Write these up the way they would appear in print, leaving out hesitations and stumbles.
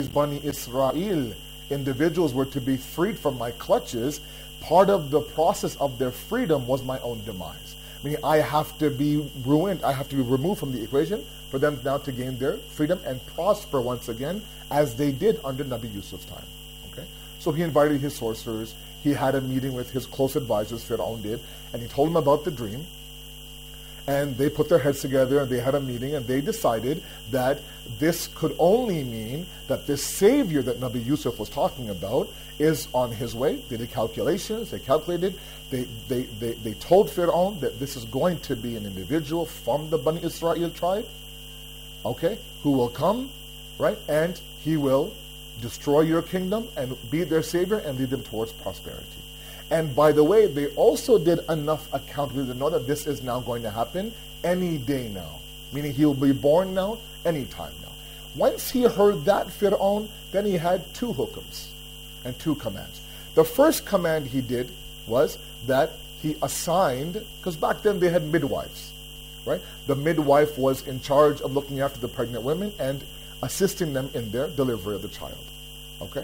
Bani Israel individuals were to be freed from my clutches, part of the process of their freedom was my own demise. Meaning I have to be ruined, I have to be removed from the equation for them now to gain their freedom and prosper once again as they did under Nabi Yusuf's time. Okay? So he invited his sorcerers, he had a meeting with his close advisors, Fir'aun did, and he told them about the dream. And they put their heads together and they had a meeting and they decided that this could only mean that this savior that Nabi Yusuf was talking about is on his way. They did calculations, they calculated, they told Fir'aun that this is going to be an individual from the Bani Israel tribe, okay, who will come, right, and he will destroy your kingdom and be their savior and lead them towards prosperity. And by the way, they also did enough accountability to know that this is now going to happen any day now. Meaning he will be born now, any time now. Once he heard that, Fir'aun, then he had two hukams and two commands. The first command he did was that he assigned, because back then they had midwives, right? The midwife was in charge of looking after the pregnant women and assisting them in their delivery of the child, okay?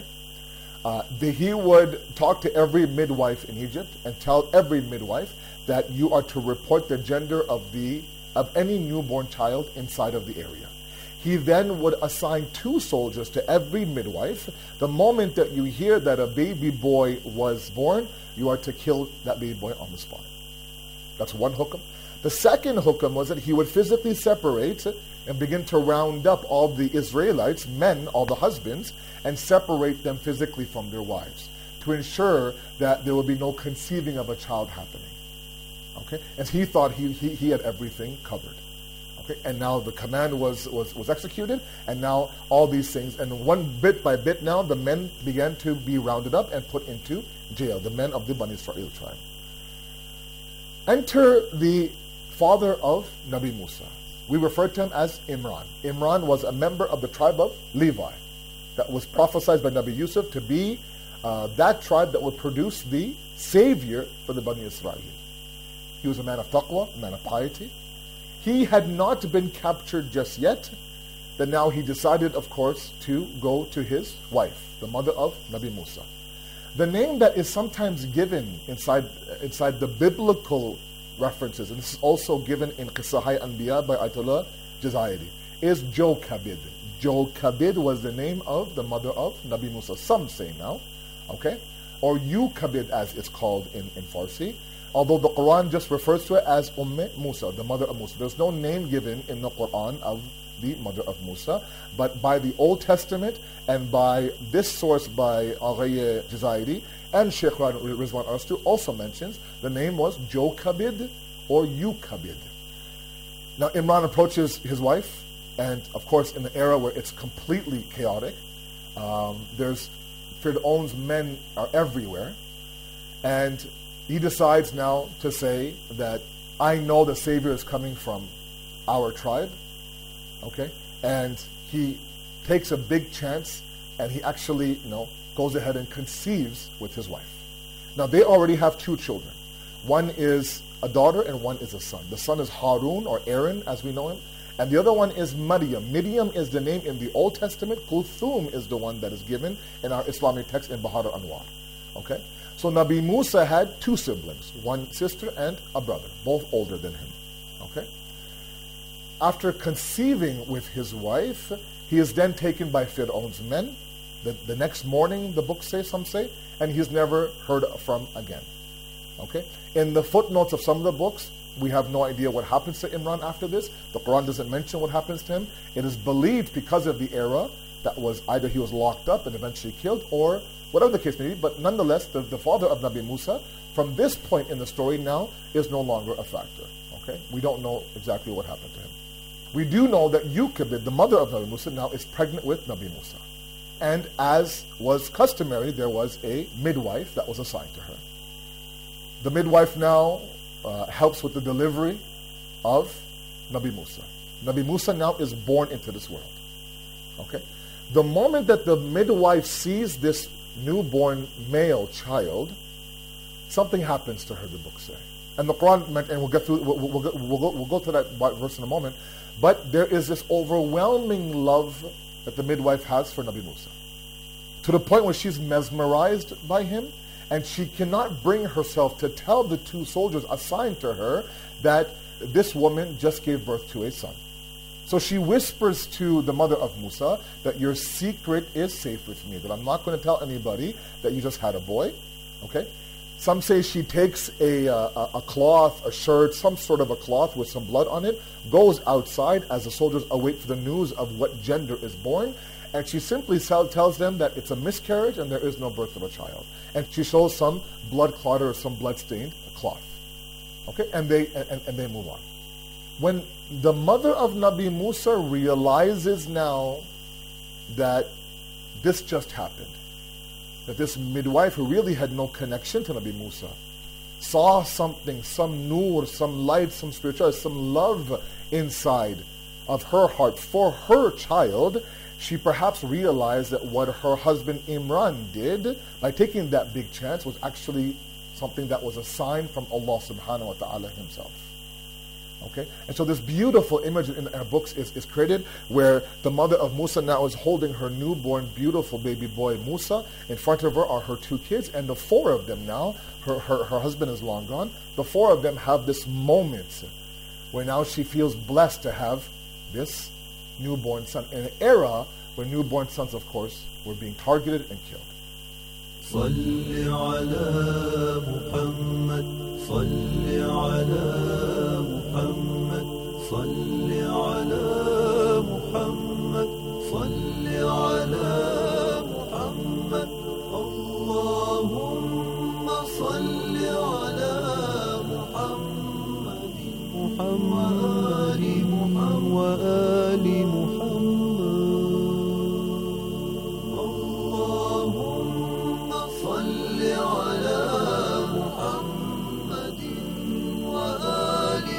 He would talk to every midwife in Egypt and tell every midwife that you are to report the gender of any newborn child inside of the area. He then would assign two soldiers to every midwife. The moment that you hear that a baby boy was born, you are to kill that baby boy on the spot. That's one hukam. The second hukam was that he would physically separate and begin to round up all the Israelites, men, all the husbands, and separate them physically from their wives to ensure that there will be no conceiving of a child happening. Okay? And he thought he had everything covered. Okay? And now the command was executed, and now all these things, and one bit by bit now, the men began to be rounded up and put into jail, the men of the Bani Israel tribe. Enter the father of Nabi Musa. We refer to him as Imran. Imran was a member of the tribe of Levi that was prophesied by Nabi Yusuf to be that tribe that would produce the savior for the Bani Israel. He was a man of taqwa, a man of piety. He had not been captured just yet, but now he decided, of course, to go to his wife, the mother of Nabi Musa. The name that is sometimes given inside the biblical references, and this is also given in Qissahai Anbiya by Ayatollah Jazairi, is Jochebed. Jochebed was the name of the mother of Nabi Musa. Some say now, okay? Or Yukabid as it's called in Farsi. Although the Quran just refers to it as Musa, the mother of Musa. There's no name given in the Quran of the mother of Musa. But by the Old Testament and by this source by Aghay Jazairi and Sheikh Rizwan Arastu also mentions the name was Jochebed or Yukabid. Now Imran approaches his wife, and of course in the era where it's completely chaotic, there's Fir'aun's men are everywhere, and he decides now to say that I know the Savior is coming from our tribe, okay? And he takes a big chance, and he actually, goes ahead and conceives with his wife. Now they already have two children. One is a daughter and one is a son. The son is Harun or Aaron as we know him, and the other one is Maryam. Maryam is the name in the Old Testament. Kulthum is the one that is given in our Islamic text in Bahar al-Anwar, okay? So Nabi Musa had two siblings, one sister and a brother, both older than him. Okay? After conceiving with his wife, he is then taken by Fir'aun's men. The next morning, the books say, some say, and he's never heard from again. Okay? In the footnotes of some of the books, we have no idea what happens to Imran after this. The Quran doesn't mention what happens to him. It is believed because of the era that was either he was locked up and eventually killed, or whatever the case may be, but nonetheless, the father of Nabi Musa, from this point in the story now, is no longer a factor. Okay? We don't know exactly what happened to him. We do know that Yukabid, the mother of Nabi Musa, now is pregnant with Nabi Musa. And as was customary, there was a midwife that was assigned to her. The midwife now helps with the delivery of Nabi Musa. Nabi Musa now is born into this world. Okay? The moment that the midwife sees this newborn male child, something happens to her, the books say. And the Quran, and we'll get through, we'll go to that verse in a moment, but there is this overwhelming love that the midwife has for Nabi Musa. To the point where she's mesmerized by him, and she cannot bring herself to tell the two soldiers assigned to her that this woman just gave birth to a son. So she whispers to the mother of Musa that your secret is safe with me, that I'm not going to tell anybody that you just had a boy. Okay? Some say she takes a cloth, a shirt, some sort of a cloth with some blood on it, goes outside as the soldiers await for the news of what gender is born, and she simply tells them that it's a miscarriage and there is no birth of a child. And she shows some blood clot or some blood-stained cloth. Okay? And they move on. When the mother of Nabi Musa realizes now that this just happened, that this midwife who really had no connection to Nabi Musa saw something, some nur, some light, some spirituality, some love inside of her heart for her child, she perhaps realized that what her husband Imran did by taking that big chance was actually something that was a sign from Allah subhanahu wa ta'ala himself. Okay? And so this beautiful image in our books is created where the mother of Musa now is holding her newborn, beautiful baby boy Musa. In front of her are her two kids, and the four of them now, her husband is long gone, the four of them have this moment where now she feels blessed to have this newborn son in an era where newborn sons, of course, were being targeted and killed. صل على محمد صل على محمد صل على محمد صل على محمد اللهم صل على محمد محمد وآل محمد اللهم صل على محمد وآل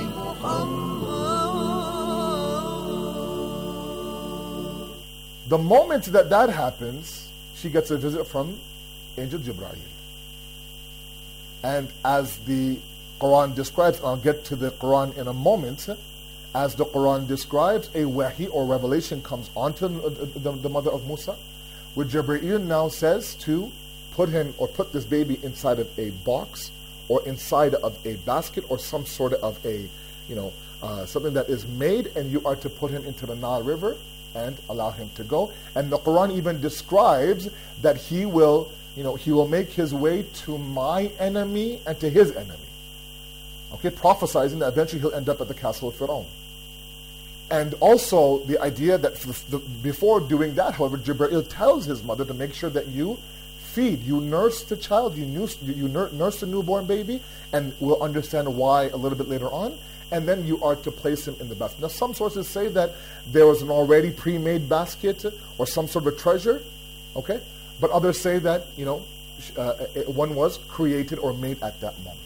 محمد. The moment that happens, she gets a visit from Angel Jibreel. And as the Quran describes, I'll get to the Quran in a moment, as the Quran describes, a wahi or revelation comes onto the mother of Musa, where Jibreel now says to put him or put this baby inside of a box or inside of a basket or some sort of a, something that is made, and you are to put him into the Nile River and allow him to go. And the Quran even describes that he will make his way to my enemy and to his enemy. Okay, prophesizing that eventually he'll end up at the castle of Fir'aun. And also the idea that before doing that, however, Jibreel tells his mother to make sure that you feed, you nurse the child, you nurse the newborn baby, and we'll understand why a little bit later on. And then you are to place him in the basket. Now, some sources say that there was an already pre-made basket or some sort of a treasure, okay? But others say that, one was created or made at that moment.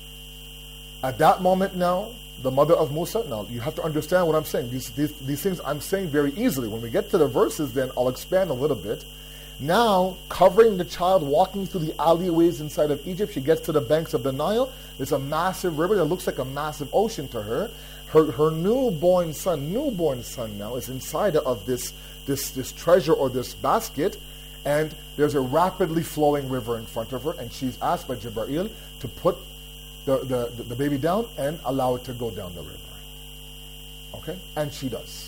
At that moment now, the mother of Musa, now you have to understand what I'm saying. These things I'm saying very easily. When we get to the verses, then I'll expand a little bit. Now, covering the child, walking through the alleyways inside of Egypt, she gets to the banks of the Nile. There's a massive river that looks like a massive ocean to her. Her newborn son now is inside of this treasure or this basket, and there's a rapidly flowing river in front of her, and she's asked by Jibreel to put the baby down and allow it to go down the river. Okay? And she does.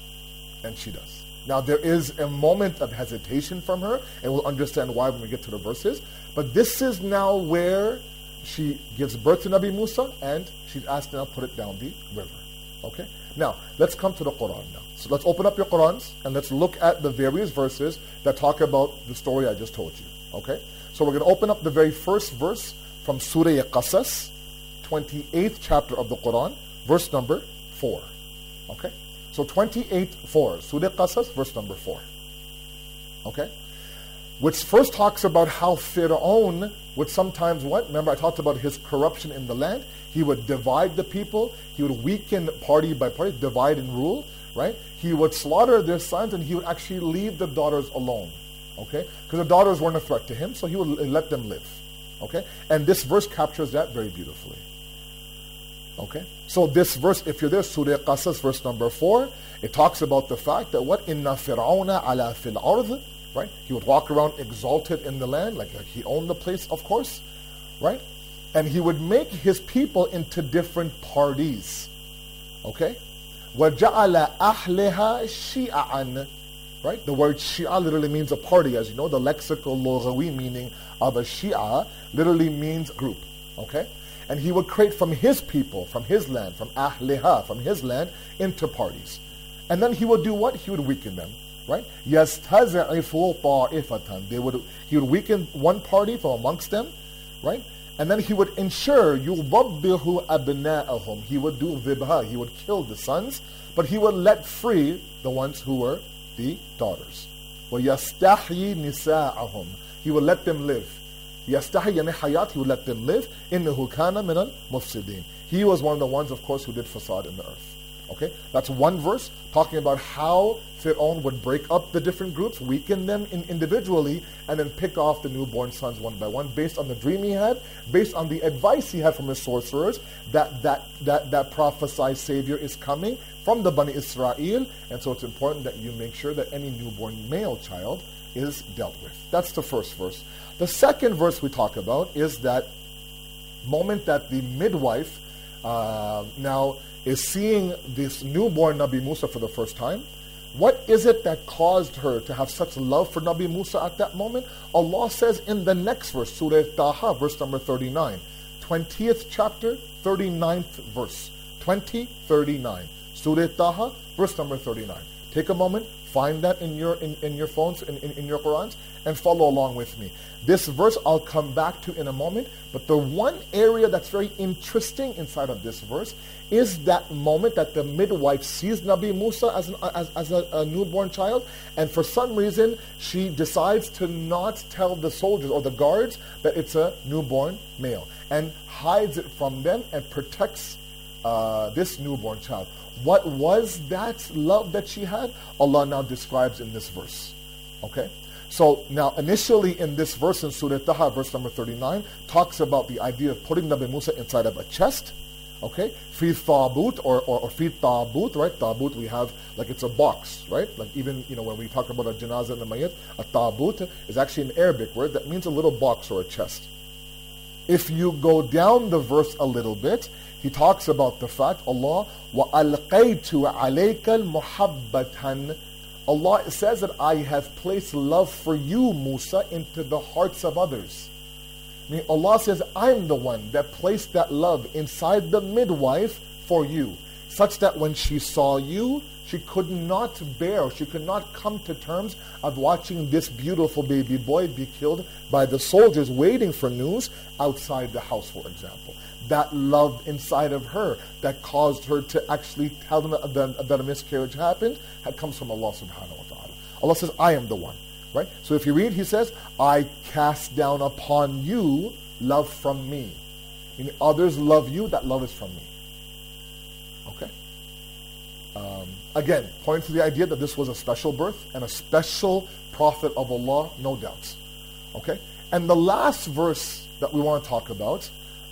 Now, there is a moment of hesitation from her, and we'll understand why when we get to the verses. But this is now where she gives birth to Nabi Musa, and she's asked to now put it down the river. Okay? Now, let's come to the Quran now. So let's open up your Qurans, and let's look at the various verses that talk about the story I just told you. Okay? So we're going to open up the very first verse from Surah Qasas, 28th chapter of the Quran, verse number 4. Okay? So 28:4, Surah Qasas, verse number 4. Okay? Which first talks about how Fir'aun would sometimes what? Remember I talked about his corruption in the land. He would divide the people. He would weaken party by party, divide and rule, right? He would slaughter their sons, and he would actually leave the daughters alone. Okay? Because the daughters weren't a threat to him, so he would let them live. Okay? And this verse captures that very beautifully. Okay? So this verse, if you're there, Surah Qasas, verse number 4, it talks about the fact that what? Inna fir'auna ala fil ard, right? He would walk around exalted in the land, like he owned the place, of course, right? And he would make his people into different parties. Okay? وَجَعَلَ أَحْلِهَا شِيَعًا. Right? The word Shia literally means a party, as you know. The lexical lughawi meaning of a Shia literally means group. Okay? And he would create from his people, from his land, from Ahliha, from his land, into parties. And then he would do what? He would weaken them. Right? يَسْتَزِعِفُ طَائِفَةً. He would weaken one party from amongst them. Right? And then he would ensure يُضَبِّهُ أَبْنَاءَهُم. He would do dhibha. He would kill the sons, but he would let free the ones who were the daughters. وَيَسْتَحْيِي نِسَاءَهُم. He would let them live. يَسْتَحْيِي يعني hayat. He would let them live. إِنَّهُ كَانَ مِنَ الْمُفْسِدِينَ. He was one of the ones, of course, who did fasad in the earth. Okay, that's one verse talking about how Fir'aun would break up the different groups, weaken them individually, and then pick off the newborn sons one by one, based on the dream he had, based on the advice he had from his sorcerers, that prophesied Savior is coming from the Bani Israel, and so it's important that you make sure that any newborn male child is dealt with. That's the first verse. The second verse we talk about is that moment that the midwife now is seeing this newborn Nabi Musa for the first time. What is it that caused her to have such love for Nabi Musa at that moment? Allah says in the next verse, Surah Taha, verse number 39, 20th chapter, 39th verse, 20:39. Surah Taha, verse number 39. Take a moment, find that in your phones, in your Qurans, and follow along with me. This verse I'll come back to in a moment, but the one area that's very interesting inside of this verse is that moment that the midwife sees Nabi Musa as a newborn child, and for some reason she decides to not tell the soldiers or the guards that it's a newborn male, and hides it from them and protects this newborn child. What was that love that she had? Allah now describes in this verse. Okay? So now initially in this verse in Surah Taha, verse number 39, talks about the idea of putting Nabi Musa inside of a chest. Okay? Fi tabut or fi tabut, right? Tabut we have like it's a box, right? Like even, when we talk about a janazah and a mayyit, a tabut is actually an Arabic word that means a little box or a chest. If you go down the verse a little bit, he talks about the fact, Allah, وَأَلْقَيْتُ عَلَيْكَ الْمُحَبَّةً. Allah says that I have placed love for you, Musa, into the hearts of others. I mean, Allah says, I'm the one that placed that love inside the midwife for you, such that when she saw you, she could not bear, she could not come to terms of watching this beautiful baby boy be killed by the soldiers waiting for news outside the house, for example. That love inside of her that caused her to actually tell them that a miscarriage happened comes from Allah subhanahu wa ta'ala. Allah says, I am the one. Right? So if you read, he says, I cast down upon you love from me. Meaning others love you, that love is from me. Okay? Again, pointing to the idea that this was a special birth and a special prophet of Allah, no doubts. Okay? And the last verse that we want to talk about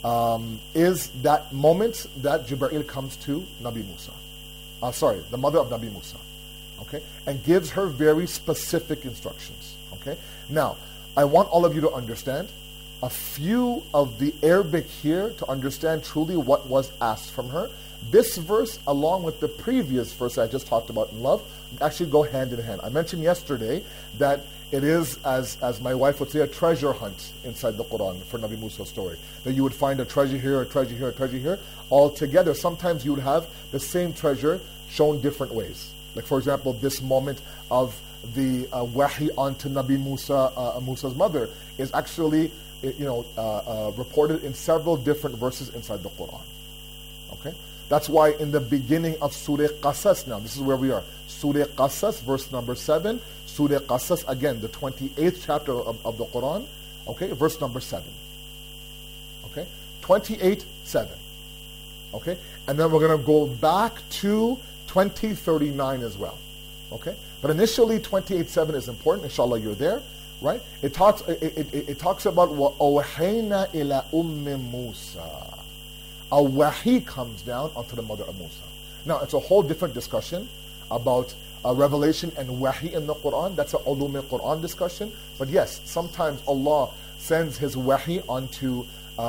is that moment that Jibreel comes to Nabi Musa. The mother of Nabi Musa. Okay? And gives her very specific instructions. Okay? Now, I want all of you to understand a few of the Arabic here to understand truly what was asked from her. This verse, along with the previous verse I just talked about in love, actually go hand in hand. I mentioned yesterday that it is, as my wife would say, a treasure hunt inside the Quran for Nabi Musa's story. That you would find a treasure here, a treasure here, a treasure here, all together. Sometimes you would have the same treasure shown different ways. Like, for example, this moment of the wahi onto Nabi Musa's mother is actually, reported in several different verses inside the Quran. Okay? That's why in the beginning of Surah Qasas, now this is where we are. Surah Qasas, verse number 7. Surah Qasas, again, the 28th chapter of the Quran. Okay, verse number 7. Okay, 28:7. Okay, and then we're going to go back to 20:39 as well. Okay, but initially 28:7 is important. Inshallah, you're there, right? It talks about وَأَوْحَيْنَا إِلَى أُمِّ مُوسَى. a wahi comes down onto the mother of Musa. Now, it's a whole different discussion about revelation and wahi in the Quran. That's an ulum al-Quran discussion. But yes, sometimes Allah sends His wahi onto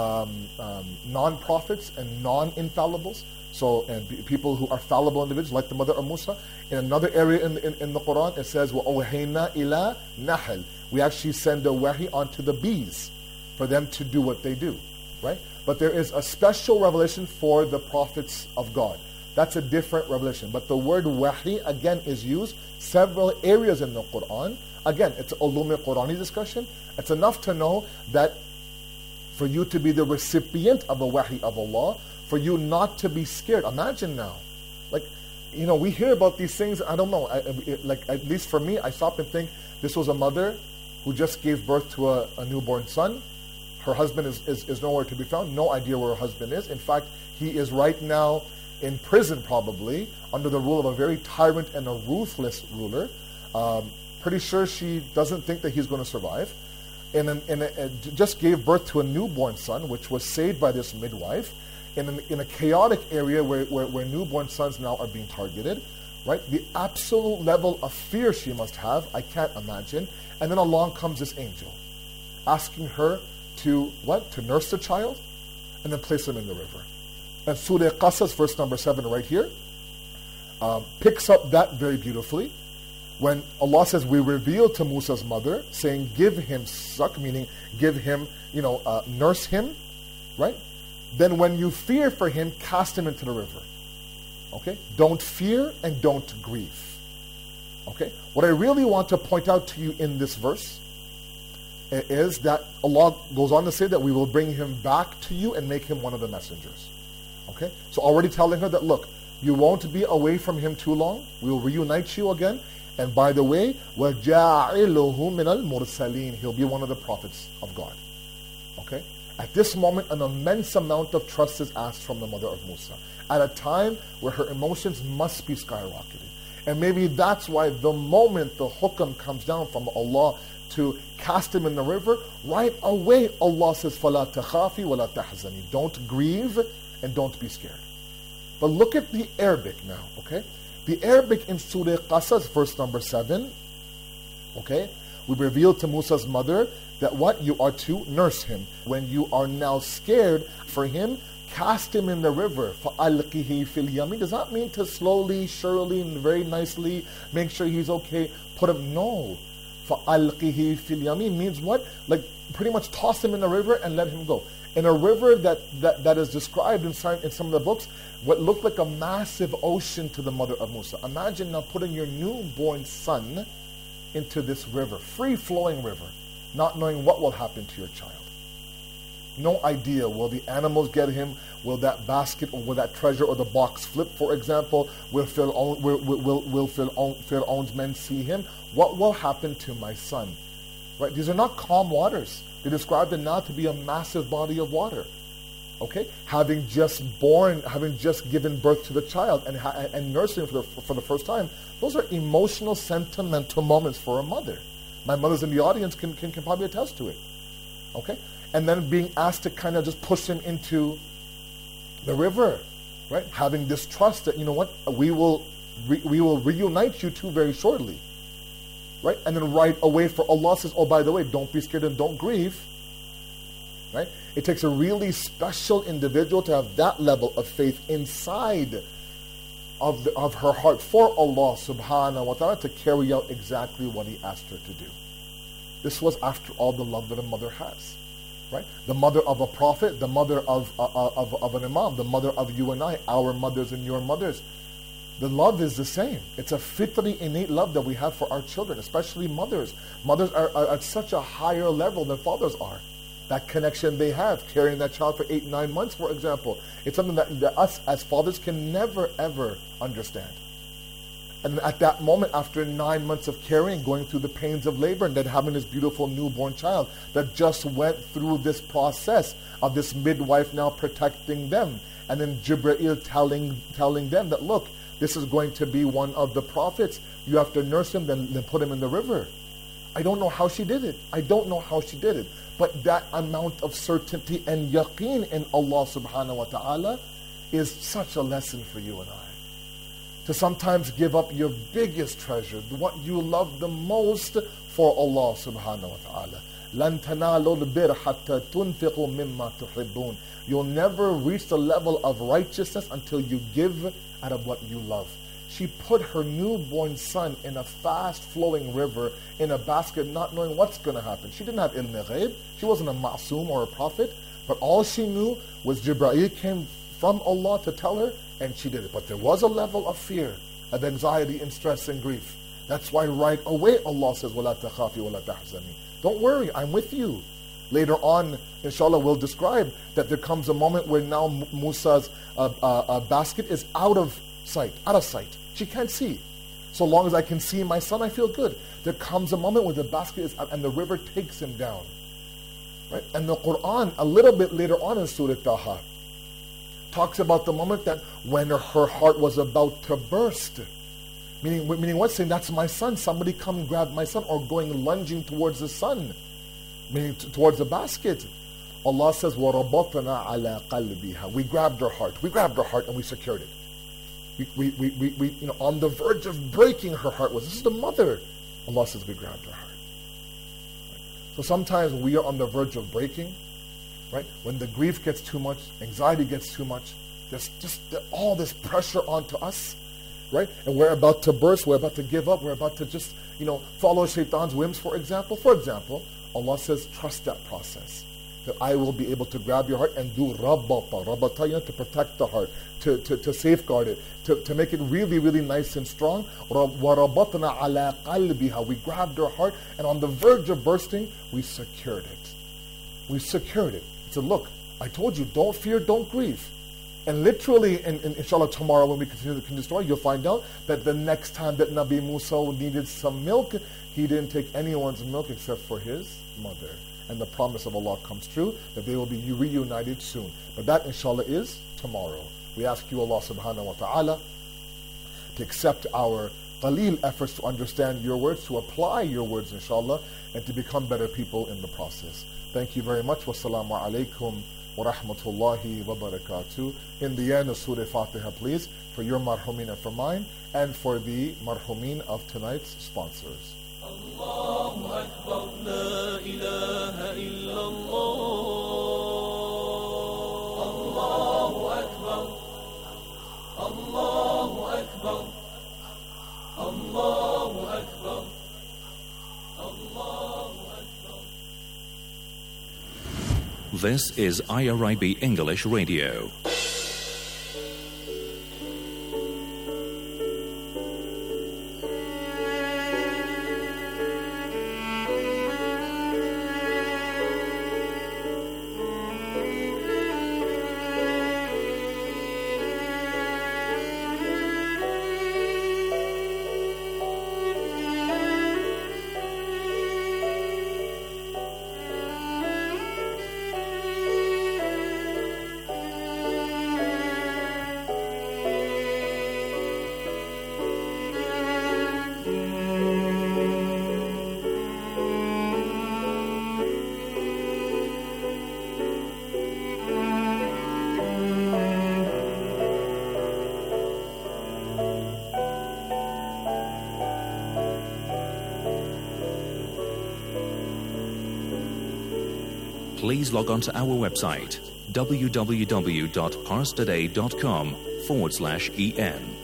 non-prophets and non-infallibles. So, and people who are fallible individuals, like the mother of Musa. In another area in the Quran, it says, وَأَوْحَيْنَا إِلَى نَحْلٍ. We actually send a wahi onto the bees for them to do what they do, right? But there is a special revelation for the prophets of God. That's a different revelation. But the word wahi, again, is used several areas in the Quran. Again, it's ulum al-Qurani discussion. It's enough to know that for you to be the recipient of a wahi of Allah, for you not to be scared. Imagine now, like, you know, we hear about these things, I don't know, like, at least for me, I stop and think, this was a mother who just gave birth to a newborn son. Her husband is nowhere to be found, no idea where her husband is. In fact, he is right now in prison probably, under the rule of a very tyrant and a ruthless ruler. Pretty sure she doesn't think that he's going to survive. And just gave birth to a newborn son, which was saved by this midwife, in a chaotic area where newborn sons now are being targeted, right? The absolute level of fear she must have, I can't imagine. And then along comes this angel, asking her to, what? To nurse the child, and then place him in the river. And Surah Qasas, verse number 7 right here, picks up that very beautifully. When Allah says, we reveal to Musa's mother, saying, give him suck, meaning give him, nurse him, right? Then when you fear for him, cast him into the river. Okay? Don't fear and don't grieve. Okay? What I really want to point out to you in this verse is that Allah goes on to say that we will bring him back to you and make him one of the messengers. Okay? So already telling her that, look, you won't be away from him too long. We will reunite you again. And by the way, وَجَاعِلُهُ مِنَ الْمُرْسَلِينَ. He'll be one of the prophets of God. Okay? At this moment, an immense amount of trust is asked from the mother of Musa, at a time where her emotions must be skyrocketing. And maybe that's why the moment the hukam comes down from Allah to cast him in the river, right away Allah says, فَلَا تَخَافِي وَلَا تَحْزَنِي. Don't grieve and don't be scared. But look at the Arabic now, okay? The Arabic in Surah Qasas, verse number 7, okay? We revealed to Musa's mother that what? You are to nurse him. When you are now scared for him, cast him in the river. فَأَلْقِهِ فِي الْيَمِينِ. Does not mean to slowly, surely, and very nicely make sure he's okay. Put him, no. فَأَلْقِهِ فِي الْيَمِينِ means what? Like pretty much toss him in the river and let him go. In a river that is described in some of the books, what looked like a massive ocean to the mother of Musa. Imagine now putting your newborn son into this river, free-flowing river, not knowing what will happen to your child. No idea. Will the animals get him? Will that basket or will that treasure or the box flip, for example? Will Pharaoh's men see him? What will happen to my son? Right? These are not calm waters. They describe them now to be a massive body of water. Okay? Having just given birth to the child and nursing for the first time, those are emotional, sentimental moments for a mother. My mothers in the audience can probably attest to it. Okay? And then being asked to kind of just push him into the river, right? Having this trust that, you know what, we will reunite you two very shortly. Right? And then right away for Allah says, oh, by the way, don't be scared and don't grieve. Right? It takes a really special individual to have that level of faith inside of her heart for Allah subhanahu wa ta'ala to carry out exactly what He asked her to do. This was after all the love that a mother has. Right? The mother of a prophet, the mother of an imam, the mother of you and I, our mothers and your mothers. The love is the same. It's a fitri, innate love that we have for our children, especially mothers. Mothers are at such a higher level than fathers are. That connection they have, carrying that child for 8-9 months, for example. It's something that us as fathers can never, ever understand. And at that moment, after 9 months of carrying, going through the pains of labor, and then having this beautiful newborn child that just went through this process of this midwife now protecting them, and then Jibreel telling them that, look, this is going to be one of the prophets. You have to nurse him, then put him in the river. I don't know how she did it. I don't know how she did it. But that amount of certainty and yaqeen in Allah subhanahu wa ta'ala is such a lesson for you and I. To sometimes give up your biggest treasure, what you love the most for Allah subhanahu wa ta'ala. لَن تَنَالُوا الْبِرَّ حَتَّى تُنْفِقُوا مِمَّا تُحِبُّونَ. You'll never reach the level of righteousness until you give out of what you love. She put her newborn son in a fast-flowing river in a basket, not knowing what's going to happen. She didn't have ilm ghaib. She wasn't a ma'soom or a prophet. But all she knew was Jibreel came from Allah to tell her, and she did it. But there was a level of fear, of anxiety and stress and grief. That's why right away Allah says, وَلَا تَخَافِي وَلَا تَحْزَنِي. Don't worry, I'm with you. Later on, inshallah, we'll describe that there comes a moment where now Musa's basket is out of sight. She can't see. So long as I can see my son, I feel good. There comes a moment where the basket is out and the river takes him down. Right? And the Quran, a little bit later on in Surah Taha, talks about the moment that when her heart was about to burst. Meaning what? Saying, that's my son. Somebody come grab my son. Or going lunging towards the son. Meaning towards the basket. Allah says, وَرَبَطْنَا عَلَىٰ قَلْبِهَا. We grabbed her heart. We grabbed her heart and we secured it. We on the verge of breaking her heart was. This is the mother. Allah says we grabbed her heart. So sometimes we are on the verge of breaking, right? When the grief gets too much, anxiety gets too much, there's just all this pressure onto us, right? And we're about to burst, we're about to give up, we're about to just, follow shaitan's whims, for example. For example, Allah says, trust that process. That I will be able to grab your heart and do rabata, to protect the heart, to safeguard it, to make it really, really nice and strong. وَرَبَطْنَا عَلَىٰ قَلْبِهَا. We grabbed her heart, and on the verge of bursting, we secured it. We secured it. So look, I told you, don't fear, don't grieve. And literally, and inshallah tomorrow when we continue the story, you'll find out that the next time that Nabi Musa needed some milk, he didn't take anyone's milk except for his mother. And the promise of Allah comes true, that they will be reunited soon. But that, inshallah, is tomorrow. We ask you, Allah subhanahu wa ta'ala, to accept our qaleel efforts to understand your words, to apply your words, inshallah, and to become better people in the process. Thank you very much. Wassalamu alaikum wa rahmatullahi wa barakatuh. In the end of Surah Fatiha, please, for your marhumin and for mine, and for the marhumin of tonight's sponsors. Allahu Akbar, la ilaha illallah. Allahu Akbar, Allahu Akbar, Allahu Akbar, Allahu Akbar. This is IRIB English Radio. Please log on to our website, www.parstoday.com/en.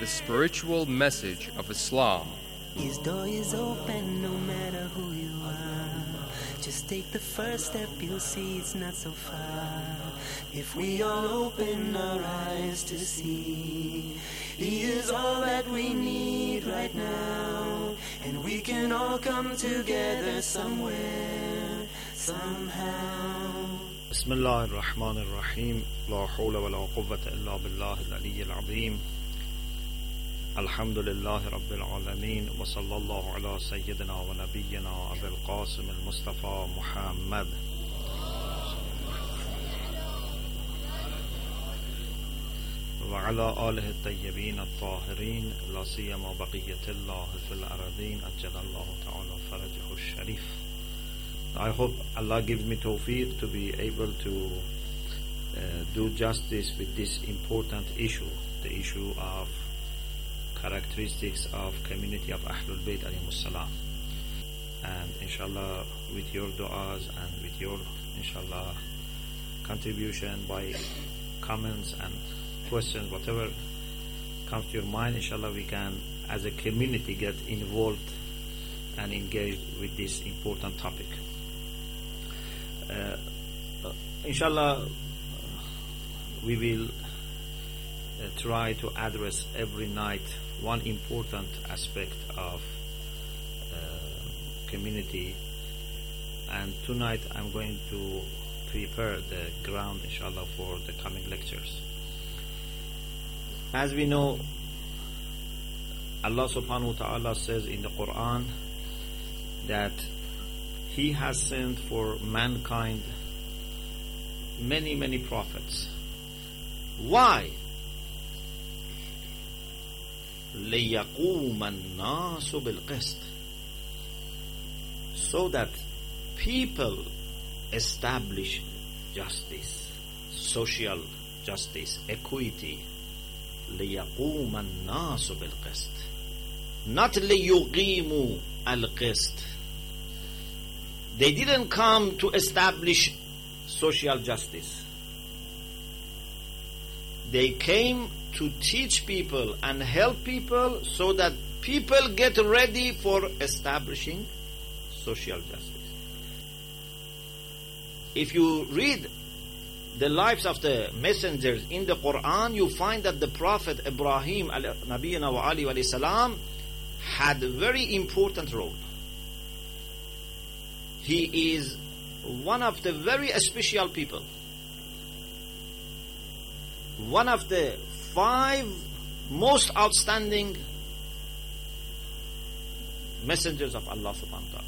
spiritual message of Islam. His door is open no matter who you are. Just take the first step, you'll see it's not so far. If we all open our eyes to see, He is all that we need right now. And we can all come together somewhere, somehow. بسم الله الرحمن الرحيم لا حول ولا قوة إلا بالله العلي العظيم الحمد لله رب العالمين وصلى الله على سيدنا ونبينا أبي القاسم المصطفى محمد وعلى آله الطيبين الطاهرين لا سيما بقية الله في الأرضين أجل الله تعالى فرجه الشريف. I hope Allah gives me tawfiq to be able to do justice with this important issue, the issue of characteristics of community of Ahlul Bayt alayhimus salam. And inshallah, with your du'as and with your inshallah contribution by comments and questions, whatever comes to your mind, inshallah we can as a community get involved and engaged with this important topic. Inshallah, we will try to address every night one important aspect of community, and tonight I'm going to prepare the ground inshallah for the coming lectures. As we know, Allah subhanahu wa ta'ala says in the Quran that He has sent for mankind many prophets. Why? لِيَقُومَ النَّاسُ بِالْقِسْطِ, so that people establish justice, social justice, equity. لِيَقُومَ النَّاسُ بِالْقِسْطِ, not لِيُقِيمُوا الْقِسْطِ. They didn't come to establish social justice. They came to teach people and help people so that people get ready for establishing social justice. If you read the lives of the messengers in the Quran, you find that the Prophet Ibrahim nabiyina wa alayhi wa salam had a very important role. He is one of the very special people, one of the 5 most outstanding messengers of Allah subhanahu wa ta'ala,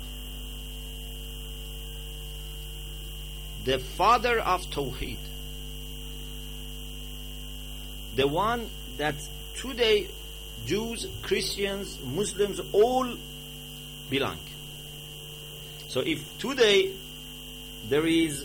the father of Tawheed, the one that today Jews, Christians, Muslims all belong. So if today there is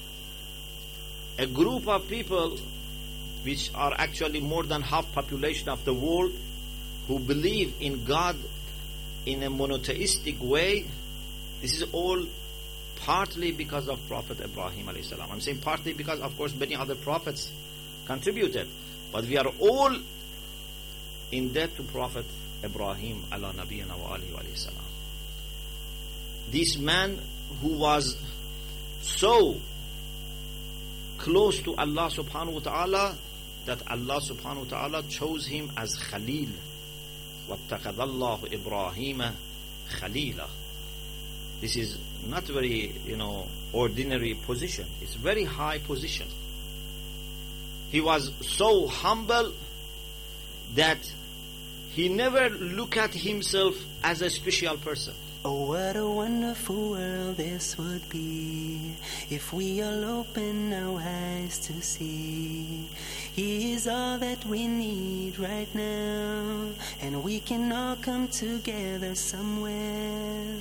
a group of people which are actually more than half population of the world who believe in God in a monotheistic way, this is all partly because of Prophet Ibrahim alayhi salam. I'm saying partly because of course many other prophets contributed, but we are all in debt to Prophet Ibrahim ala nabiyina wa alayhi wa salam. This man who was so close to Allah subhanahu wa ta'ala that Allah subhanahu wa ta'ala chose him as Khalil. وَاتَّخَذَ اللَّهُ إِبْرَاهِيمَ خَلِيلًا. This is not very, ordinary position. It's very high position. He was so humble that he never looked at himself as a special person. Oh, what a wonderful world this would be if we all open our eyes to see He is all that we need right now, and we can all come together somewhere,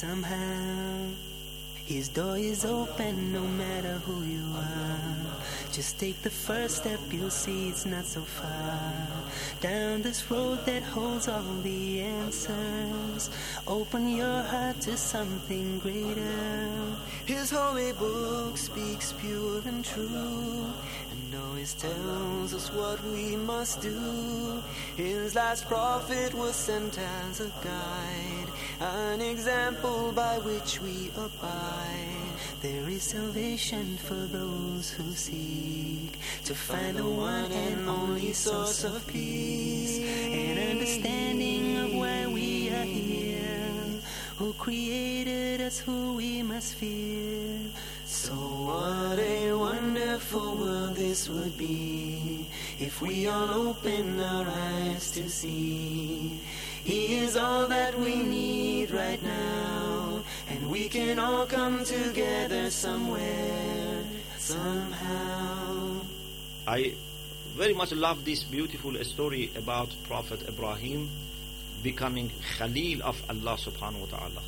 somehow. His door is open no matter who you are. Just take the first step, you'll see it's not so far. Down this road that holds all the answers. Open your heart to something greater. His holy book speaks pure and true, and always tells us what we must do. His last prophet was sent as a guide, an example by which we abide. There is salvation for those who seek to find the one and only source of peace, and understanding of why we are here, who created us, who we must fear. So what a wonderful world this would be if we all open our eyes to see. He is all that we need right now, and we can all come together somewhere, somehow. I very much love this beautiful story about Prophet Ibrahim becoming Khalil of Allah subhanahu wa ta'ala.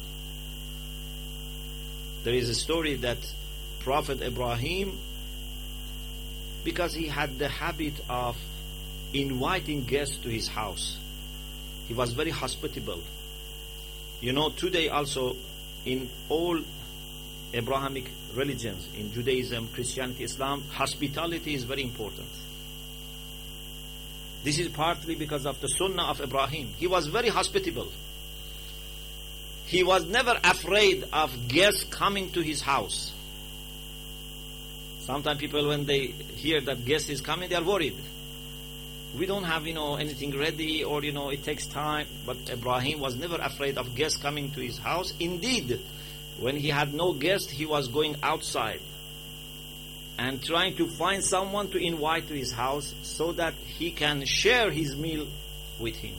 There is a story that Prophet Ibrahim, because he had the habit of inviting guests to his house, he was very hospitable. You know, today also in all Abrahamic religions, in Judaism, Christianity, Islam, hospitality is very important. This is partly because of the Sunnah of Ibrahim. He was very hospitable. He was never afraid of guests coming to his house. Sometimes people, when they hear that guest is coming, they are worried. We don't have, anything ready, or, it takes time. But Ibrahim was never afraid of guests coming to his house. Indeed, when he had no guest, he was going outside and trying to find someone to invite to his house so that he can share his meal with him.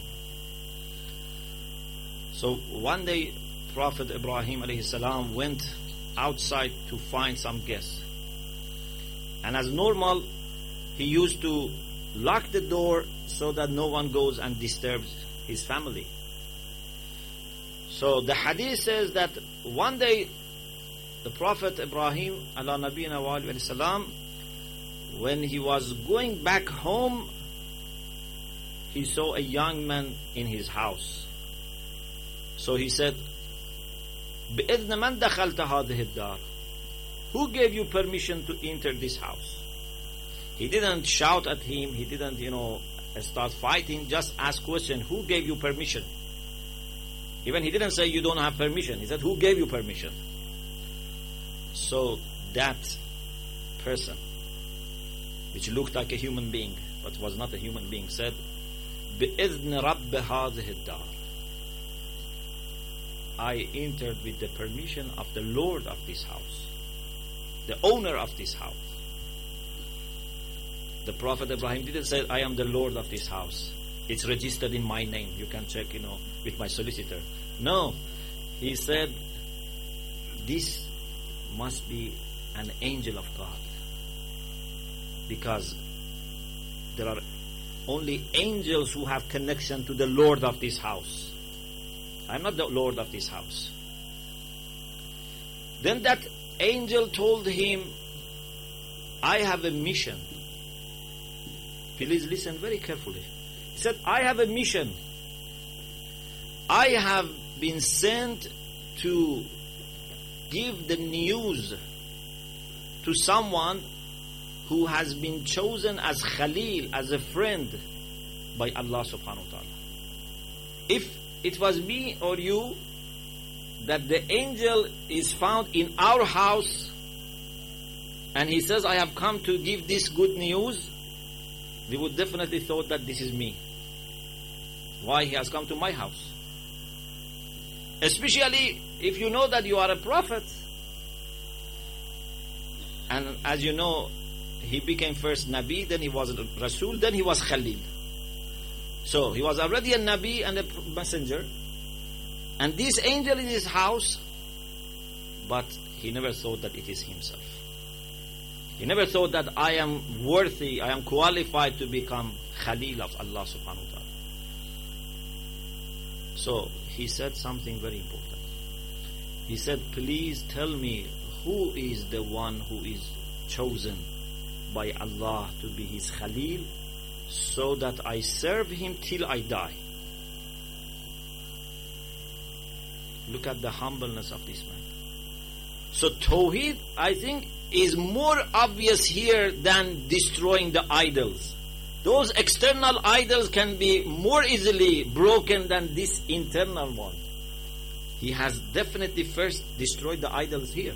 So one day, Prophet Ibrahim alayhi salam went outside to find some guests. And as normal, he used to lock the door so that no one goes and disturbs his family. So the hadith says that one day the Prophet Ibrahim ala nabiyina wa alayhi salam, when he was going back home, he saw a young man in his house. So he said, بِإِذْنَ مَنْ دَخَلْتَ هَذِهِ الدَّارِ, who gave you permission to enter this house? He didn't shout at him, he didn't, start fighting, just ask question, who gave you permission? Even he didn't say you don't have permission, he said, who gave you permission? So that person, which looked like a human being, but was not a human being, said, بِإِذْنِ رَبِّ هَذِهِ الدَّارِ, I entered with the permission of the Lord of this house, the owner of this house. The Prophet Ibrahim didn't say, I am the Lord of this house. It's registered in my name. You can check, with my solicitor. No. He said, this must be an angel of God. Because there are only angels who have connection to the Lord of this house. I'm not the Lord of this house. Then that angel told him, I have a mission. Please listen very carefully. He said, I have a mission. I have been sent to give the news to someone who has been chosen as Khalil, as a friend by Allah subhanahu wa ta'ala. If it was me or you, that the angel is found in our house and he says, I have come to give this good news, we would definitely thought that this is me. Why he has come to my house? Especially if you know that you are a prophet. And as you know, he became first Nabi, then he was a Rasul, then he was Khalil. So he was already a Nabi and a messenger. And this angel in his house, but he never thought that it is himself. He never thought that I am worthy, I am qualified to become Khalil of Allah subhanahu wa ta'ala. So he said something very important. He said, please tell me who is the one who is chosen by Allah to be His Khalil, so that I serve Him till I die. Look at the humbleness of this man. So Tawheed, I think, is more obvious here than destroying the idols. Those external idols can be more easily broken than this internal one. He has definitely first destroyed the idols here.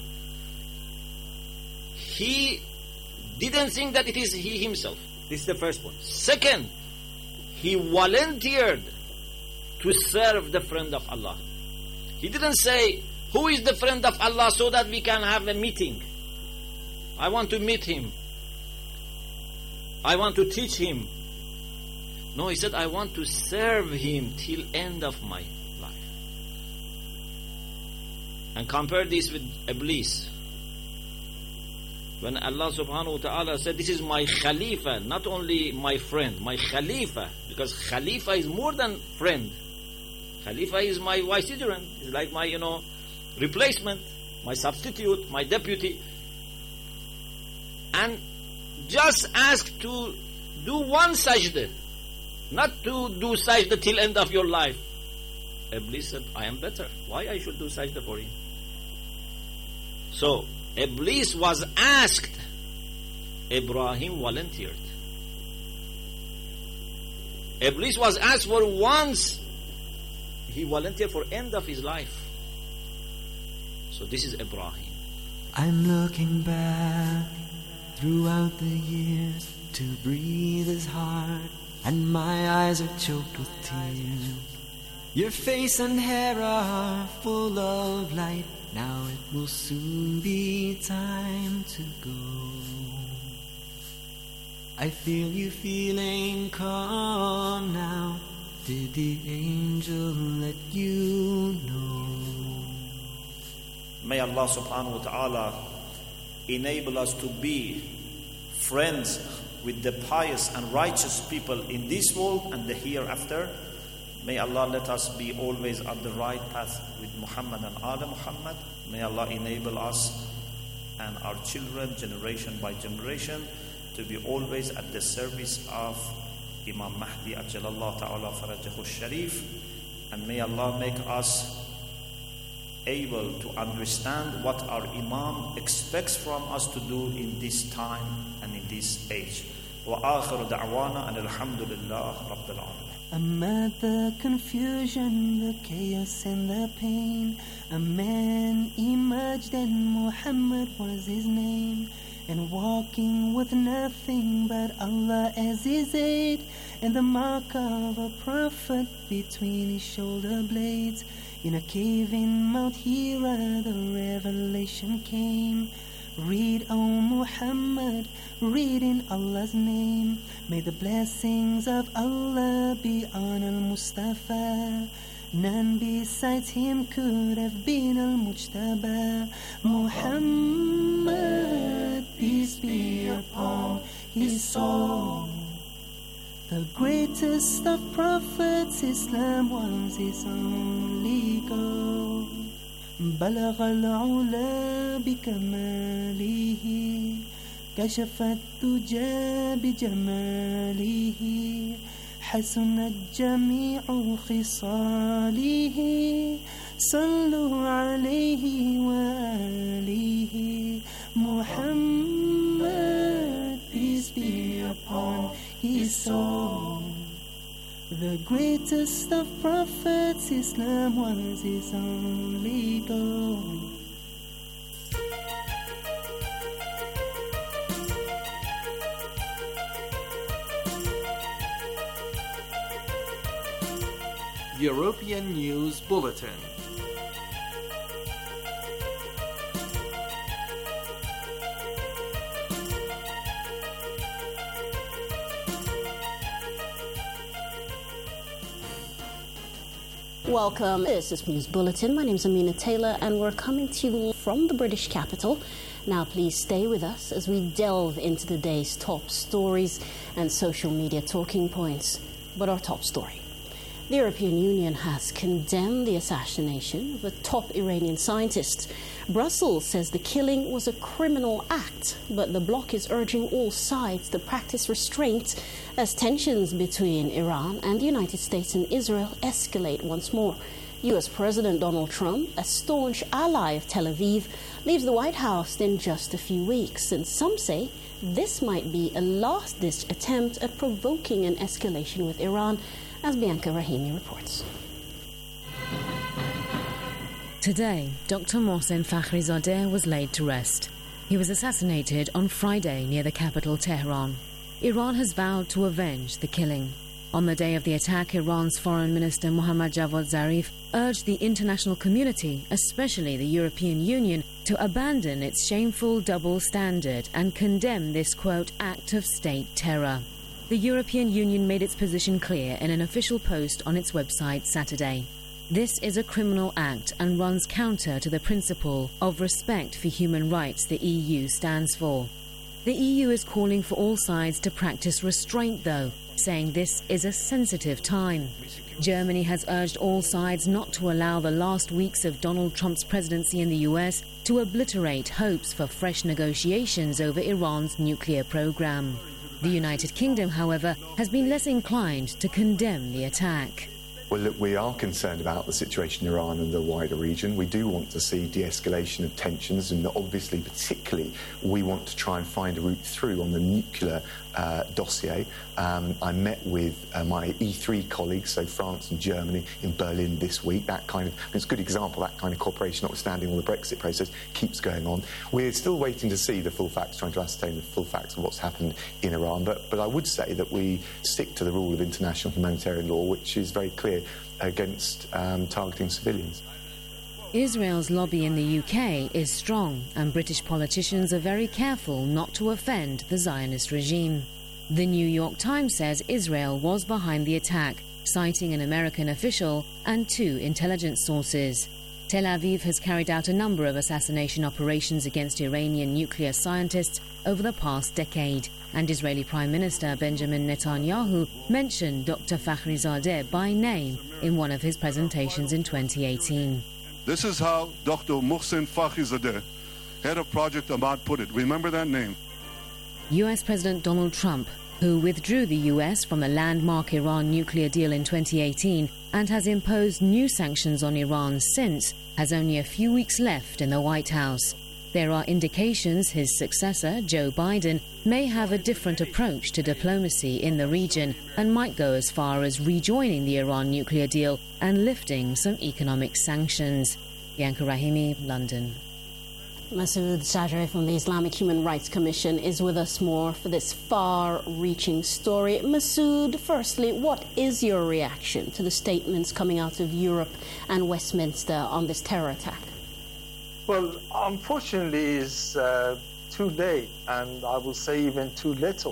He didn't think that it is he himself. This is the first point. Second, he volunteered to serve the friend of Allah. He didn't say, who is the friend of Allah so that we can have a meeting? I want to meet him. I want to teach him. No, he said, I want to serve him till end of my life. And compare this with Iblis. When Allah subhanahu wa ta'ala said, this is my Khalifa, not only my friend, my Khalifa. Because Khalifa is more than friend. Khalifa is my vicegerent. It's like my, replacement, my substitute, my deputy. And just ask to do one sajda, not to do sajda till end of your life. Iblis said, I am better. Why I should do sajda for him? So, Iblis was asked. Ibrahim volunteered. Iblis was asked for once. He volunteered for end of his life. So this is Ibrahim. I'm looking back throughout the years to breathe is hard, and my eyes are choked with tears. Your face and hair are full of light. Now it will soon be time to go. I feel you feeling calm now. Did the angel let you know? May Allah subhanahu wa ta'ala enable us to be friends with the pious and righteous people in this world and the hereafter. May Allah let us be always on the right path with Muhammad and Ala Muhammad. May Allah enable us and our children, generation by generation, to be always at the service of Imam Mahdi Ajjalallah Ta'ala Farajahu Sharif. And may Allah make us able to understand what our Imam expects from us to do in this time and in this age. Wa akhiru da'wana and alhamdulillah Rabbil Alamin. Amid the confusion, the chaos and the pain, a man emerged and Muhammad was his name. And walking with nothing but Allah as his aid, and the mark of a prophet between his shoulder blades. In a cave in Mount Hira the revelation came. Read, O Muhammad, read in Allah's name. May the blessings of Allah be on Al-Mustafa. None besides him could have been Al-Mujtaba. Muhammad, peace be upon his soul. The greatest of prophets, Islam was his only goal. بلغ العلا بكماله كشف الدجى بجماله حسنت جميع خصاله صلوا عليه وآله Muhammad, peace be upon his soul. The greatest of prophets, Islam was his only goal. European News Bulletin. Welcome. This is News Bulletin. My name is Amina Taylor and we're coming to you from the British capital. Now please stay with us as we delve into the day's top stories and social media talking points. But our top story. The European Union has condemned the assassination of a top Iranian scientist. Brussels says the killing was a criminal act, but the bloc is urging all sides to practice restraint as tensions between Iran and the United States and Israel escalate once more. U.S. President Donald Trump, a staunch ally of Tel Aviv, leaves the White House in just a few weeks, and some say this might be a last-ditch attempt at provoking an escalation with Iran, as Bianca Rahimi reports. Today, Dr. Mohsen Fakhrizadeh was laid to rest. He was assassinated on Friday near the capital Tehran. Iran has vowed to avenge the killing. On the day of the attack, Iran's Foreign Minister Mohammad Javad Zarif urged the international community, especially the European Union, to abandon its shameful double standard and condemn this, quote, act of state terror. The European Union made its position clear in an official post on its website Saturday. This is a criminal act and runs counter to the principle of respect for human rights the EU stands for. The EU is calling for all sides to practice restraint, though, saying this is a sensitive time. Germany has urged all sides not to allow the last weeks of Donald Trump's presidency in the US to obliterate hopes for fresh negotiations over Iran's nuclear program. The United Kingdom, however, has been less inclined to condemn the attack. Well, look, we are concerned about the situation in Iran and the wider region. We do want to see de-escalation of tensions, and obviously, particularly, we want to try and find a route through on the nuclear dossier. I met with my E3 colleagues, so France and Germany, in Berlin this week. It's a good example, that kind of cooperation, notwithstanding all the Brexit process, keeps going on. We're still waiting to see the full facts, trying to ascertain the full facts of what's happened in Iran. But I would say that we stick to the rule of international humanitarian law, which is very clear against targeting civilians. Israel's lobby in the UK is strong, and British politicians are very careful not to offend the Zionist regime. The New York Times says Israel was behind the attack, citing an American official and 2 intelligence sources. Tel Aviv has carried out a number of assassination operations against Iranian nuclear scientists over the past decade, and Israeli Prime Minister Benjamin Netanyahu mentioned Dr. Fakhrizadeh by name in one of his presentations in 2018. This is how Dr. Mohsen Fakhrizadeh, head of Project Ahmad, put it. Remember that name. US President Donald Trump, who withdrew the US from the landmark Iran nuclear deal in 2018 and has imposed new sanctions on Iran since, has only a few weeks left in the White House. There are indications his successor, Joe Biden, may have a different approach to diplomacy in the region and might go as far as rejoining the Iran nuclear deal and lifting some economic sanctions. Bianca Rahimi, London. Masood Sajri from the Islamic Human Rights Commission is with us more for this far-reaching story. Masood, firstly, what is your reaction to the statements coming out of Europe and Westminster on this terror attack? Well, unfortunately, it's too late, and I will say even too little.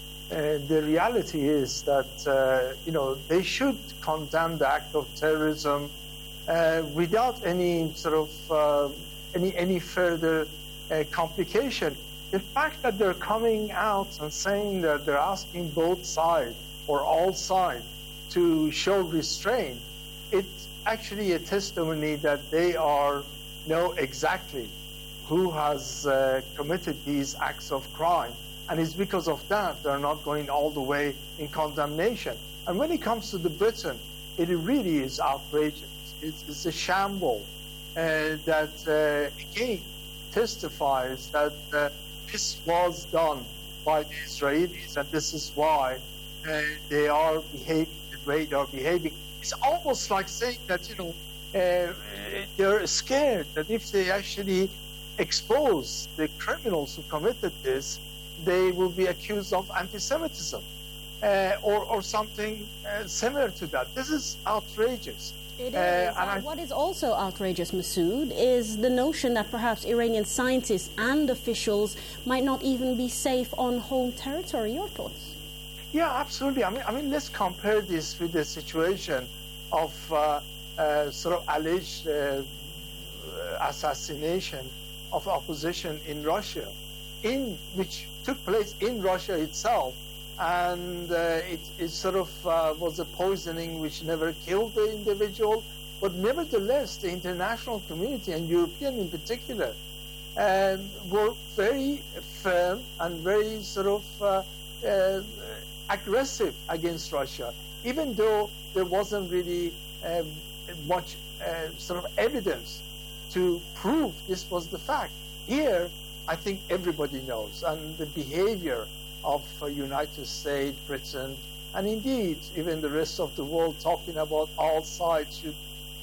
The reality is that, they should condemn the act of terrorism without any sort of any further complication. The fact that they're coming out and saying that they're asking both sides or all sides to show restraint, it's actually a testimony that they know exactly who has committed these acts of crime, and it's because of that they're not going all the way in condemnation. And when it comes to the Britain, it really is outrageous. It's a shamble that again testifies that this was done by the Israelis, and this is why they are behaving the way they are behaving. It's almost like saying that they're scared that if they actually expose the criminals who committed this, they will be accused of anti-Semitism or something similar to that. This is outrageous. It is. What is also outrageous, Masood, is the notion that perhaps Iranian scientists and officials might not even be safe on home territory. Your thoughts? Yeah, absolutely. I mean, let's compare this with the situation of sort of alleged assassination of opposition in Russia, which took place in Russia itself, and it sort of was a poisoning which never killed the individual. But nevertheless, the international community, and European in particular, were very firm and very sort of aggressive against Russia, even though there wasn't really much sort of evidence to prove this was the fact. Here, I think everybody knows, and the behavior of United States, Britain, and indeed even the rest of the world, talking about all sides should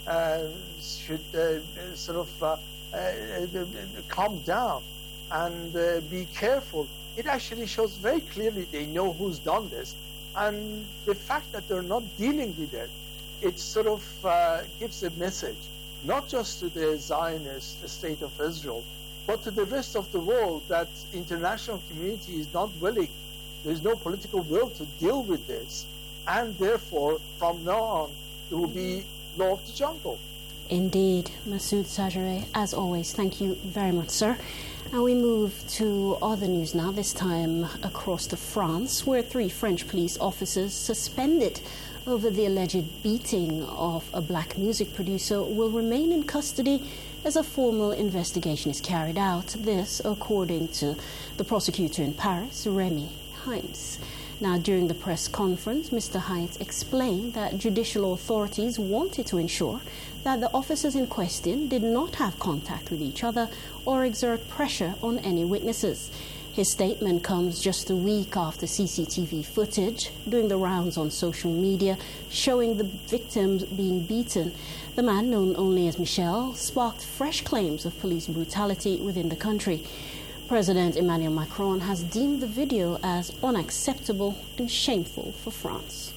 sort of calm down and be careful. It actually shows very clearly they know who's done this, and the fact that they're not dealing with it, it sort of gives a message, not just to the Zionist state of Israel, but to the rest of the world, that international community is not willing, there's no political will to deal with this, and therefore, from now on, there will be law of the jungle. Indeed, Masoud Sajere, as always, thank you very much, sir. And we move to other news now, this time across to France, where 3 French police officers suspended over the alleged beating of a black music producer will remain in custody as a formal investigation is carried out. This, according to the prosecutor in Paris, Remy Heinz. Now, during the press conference, Mr. Heinz explained that judicial authorities wanted to ensure that the officers in question did not have contact with each other or exert pressure on any witnesses. His statement comes just a week after CCTV footage doing the rounds on social media showing the victims being beaten. The man, known only as Michel, sparked fresh claims of police brutality within the country. President Emmanuel Macron has deemed the video as unacceptable and shameful for France.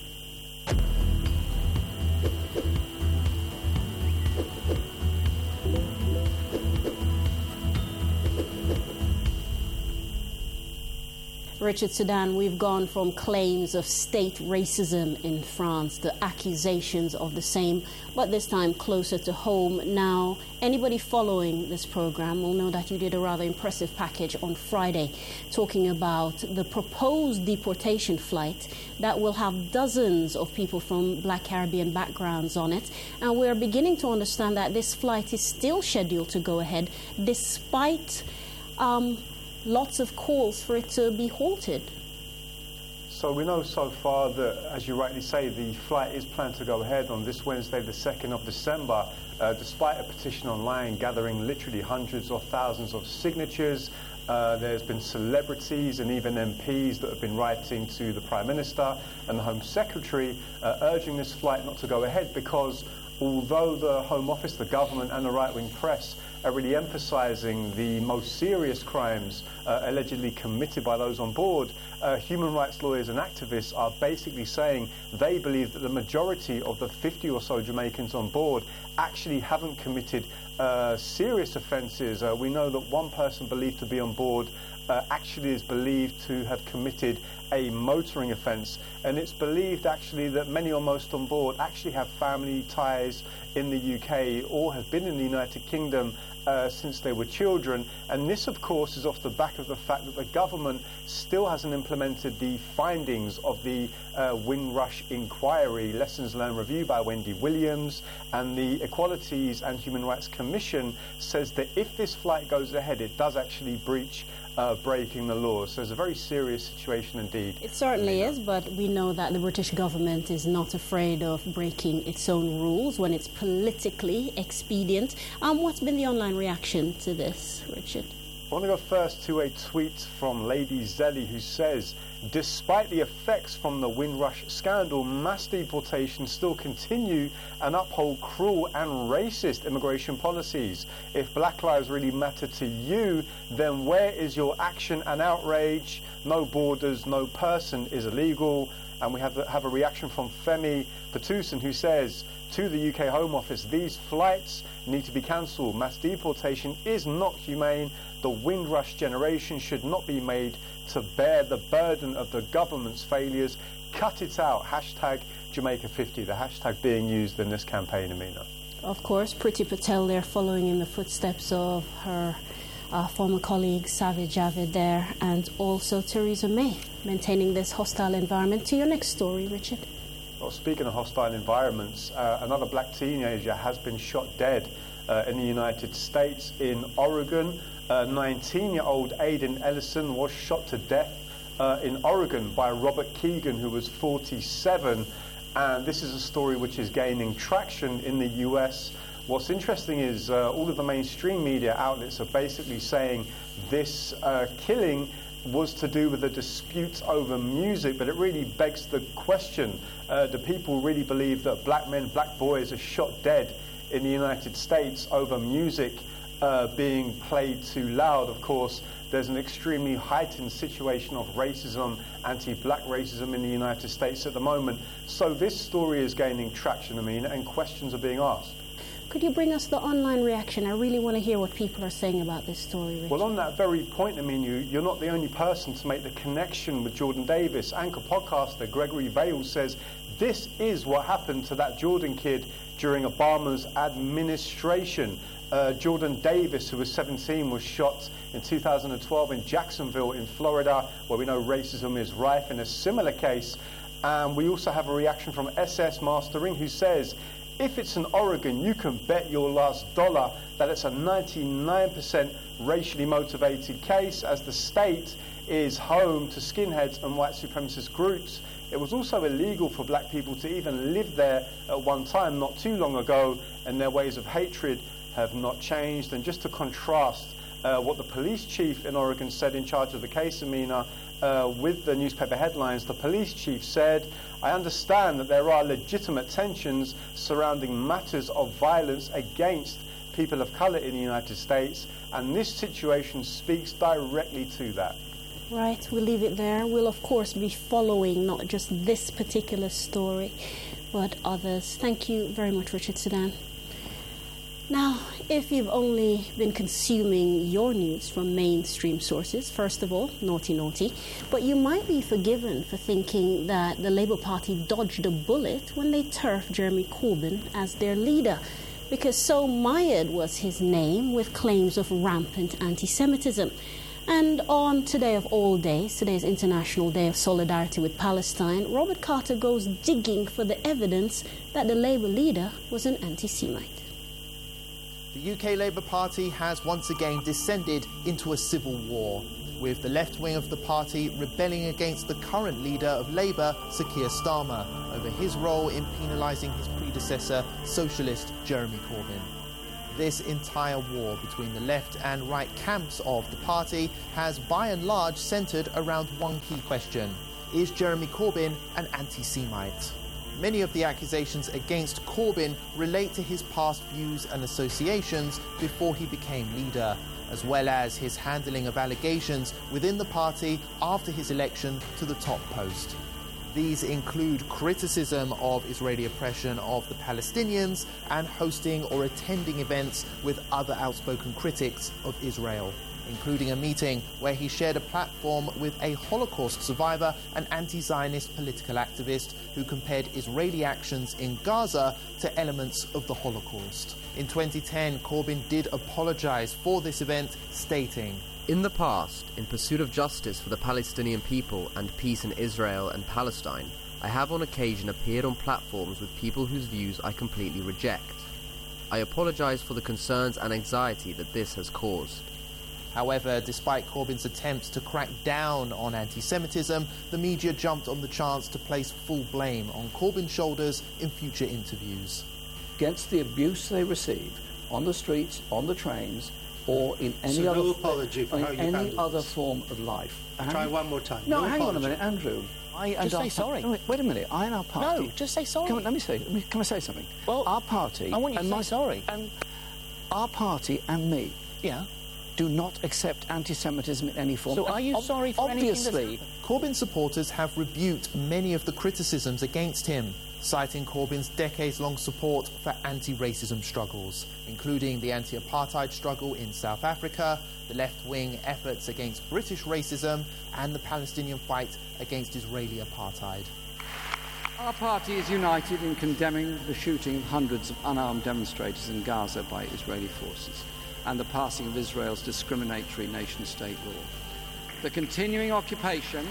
Richard Sudan, we've gone from claims of state racism in France to accusations of the same, but this time closer to home. Now, anybody following this program will know that you did a rather impressive package on Friday talking about the proposed deportation flight that will have dozens of people from Black Caribbean backgrounds on it. And we're beginning to understand that this flight is still scheduled to go ahead despite lots of calls for it to be halted. So we know so far that, as you rightly say, the flight is planned to go ahead on this Wednesday, the 2nd of December, despite a petition online gathering literally hundreds of thousands of signatures. There's been celebrities and even MPs that have been writing to the Prime Minister and the Home Secretary urging this flight not to go ahead, because although the Home Office, the government and the right-wing press are really emphasising the most serious crimes allegedly committed by those on board, human rights lawyers and activists are basically saying they believe that the majority of the 50 or so Jamaicans on board actually haven't committed serious offences. We know that one person believed to be on board actually is believed to have committed a motoring offence, and it's believed actually that many or most on board actually have family ties in the UK or have been in the United Kingdom since they were children. And this, of course, is off the back of the fact that the government still hasn't implemented the findings of the Windrush inquiry, lessons learned review by Wendy Williams, and the Equalities and Human Rights Commission says that if this flight goes ahead, it does actually breach breaking the law. So it's a very serious situation indeed. It certainly is, but we know that the British government is not afraid of breaking its own rules when it's politically expedient. What's been the online reaction to this, Richard? I want to go first to a tweet from Lady Zelly, who says, despite the effects from the Windrush scandal, mass deportations still continue and uphold cruel and racist immigration policies. If Black lives really matter to you, then where is your action and outrage? No borders, no person is illegal. And we have a reaction from Femi Petusen, who says, to the UK Home Office, these flights need to be cancelled. Mass deportation is not humane. The Windrush generation should not be made to bear the burden of the government's failures. Cut it out. Hashtag Jamaica50, the hashtag being used in this campaign, Amina. Of course, Priti Patel there following in the footsteps of her our former colleague Savit Javid there, and also Theresa May maintaining this hostile environment. To your next story, Richard. Well, speaking of hostile environments, another black teenager has been shot dead in the United States. In Oregon, 19-year-old Aiden Ellison was shot to death in Oregon by Robert Keegan, who was 47. And this is a story which is gaining traction in the US. What's interesting is all of the mainstream media outlets are basically saying this killing was to do with a dispute over music, but it really begs the question, do people really believe that black men, black boys are shot dead in the United States over music being played too loud? Of course, there's an extremely heightened situation of racism, anti-black racism in the United States at the moment. So this story is gaining traction, Amina, and questions are being asked. Could you bring us the online reaction? I really want to hear what people are saying about this story, Richard. Well, on that very point, you're not the only person to make the connection with Jordan Davis. Anchor podcaster Gregory Vale says this is what happened to that Jordan kid during Obama's administration. Jordan Davis, who was 17, was shot in 2012 in Jacksonville in Florida, where we know racism is rife. In a similar case, we also have a reaction from SS Mastering, who says, if it's in Oregon, you can bet your last dollar that it's a 99% racially motivated case, as the state is home to skinheads and white supremacist groups. It was also illegal for black people to even live there at one time, not too long ago, and their ways of hatred have not changed. And just to contrast what the police chief in Oregon said in charge of the case, Amina, with the newspaper headlines, the police chief said, I understand that there are legitimate tensions surrounding matters of violence against people of colour in the United States, and this situation speaks directly to that. Right, we'll leave it there. We'll, of course, be following not just this particular story, but others. Thank you very much, Richard Sudan. Now, if you've only been consuming your news from mainstream sources, first of all, naughty, but you might be forgiven for thinking that the Labour Party dodged a bullet when they turfed Jeremy Corbyn as their leader, because so mired was his name with claims of rampant anti-Semitism. And on today of all days, today's International Day of Solidarity with Palestine, Robert Carter goes digging for the evidence that the Labour leader was an anti-Semite. The UK Labour Party has once again descended into a civil war, with the left wing of the party rebelling against the current leader of Labour, Sir Keir Starmer, over his role in penalising his predecessor, socialist Jeremy Corbyn. This entire war between the left and right camps of the party has by and large centred around one key question: is Jeremy Corbyn an anti-Semite? Many of the accusations against Corbyn relate to his past views and associations before he became leader, as well as his handling of allegations within the party after his election to the top post. These include criticism of Israeli oppression of the Palestinians and hosting or attending events with other outspoken critics of Israel, including a meeting where he shared a platform with a Holocaust survivor, an anti-Zionist political activist who compared Israeli actions in Gaza to elements of the Holocaust. In 2010, Corbyn did apologise for this event, stating, "In the past, in pursuit of justice for the Palestinian people and peace in Israel and Palestine, I have on occasion appeared on platforms with people whose views I completely reject. I apologise for the concerns and anxiety that this has caused." However, despite Corbyn's attempts to crack down on anti-Semitism, the media jumped on the chance to place full blame on Corbyn's shoulders in future interviews. Against the abuse they receive on the streets, on the trains, or in any so other no apology for how you any other form of life. Try one more time. No, no hang apology. on a minute, Andrew. Just say sorry. No, wait a minute. I and our party. No, just say sorry. Come on, let me say. Can I say something? Well, our party. I want you to say sorry. And our party and me. Yeah. Do not accept anti-Semitism in any form. So are you sorry for Obviously, Corbyn supporters have rebuked many of the criticisms against him, citing Corbyn's decades-long support for anti-racism struggles, including the anti-apartheid struggle in South Africa, the left-wing efforts against British racism, and the Palestinian fight against Israeli apartheid. Our party is united in condemning the shooting of hundreds of unarmed demonstrators in Gaza by Israeli forces. and the passing of Israel's discriminatory nation-state law. The continuing occupation,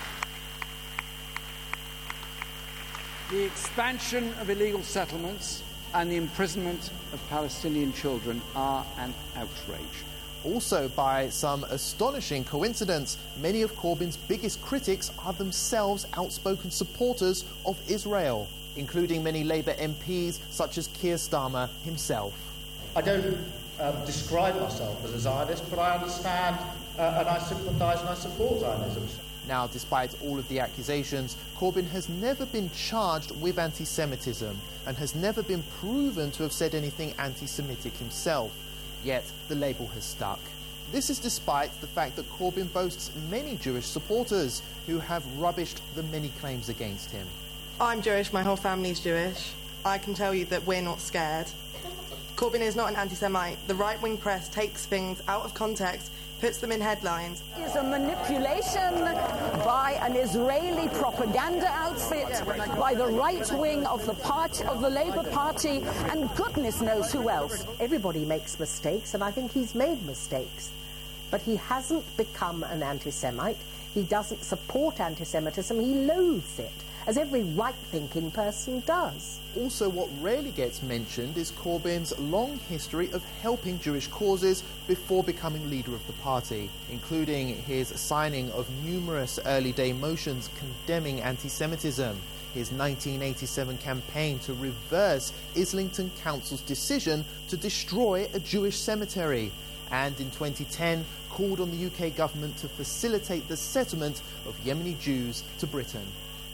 the expansion of illegal settlements, and the imprisonment of Palestinian children are an outrage. Also, by some astonishing coincidence, many of Corbyn's biggest critics are themselves outspoken supporters of Israel, including many Labour MPs such as Keir Starmer himself. I don't describe myself as a Zionist, but I understand and I sympathise and I support Zionism. Now, despite all of the accusations, Corbyn has never been charged with anti-Semitism and has never been proven to have said anything anti-Semitic himself. Yet, the label has stuck. This is despite the fact that Corbyn boasts many Jewish supporters who have rubbished the many claims against him. I'm Jewish, my whole family's Jewish. I can tell you that we're not scared. Corbyn is not an anti-Semite. The right-wing press takes things out of context, puts them in headlines. It is a manipulation by an Israeli propaganda outfit, by the right wing of the party, of the Labour Party, and goodness knows who else. Everybody makes mistakes, and I think he's made mistakes. But he hasn't become an anti-Semite. He doesn't support anti-Semitism. He loathes it, as every right-thinking person does. Also, what rarely gets mentioned is Corbyn's long history of helping Jewish causes before becoming leader of the party, including his signing of numerous early-day motions condemning anti-Semitism, his 1987 campaign to reverse Islington Council's decision to destroy a Jewish cemetery, and in 2010 called on the UK government to facilitate the settlement of Yemeni Jews to Britain.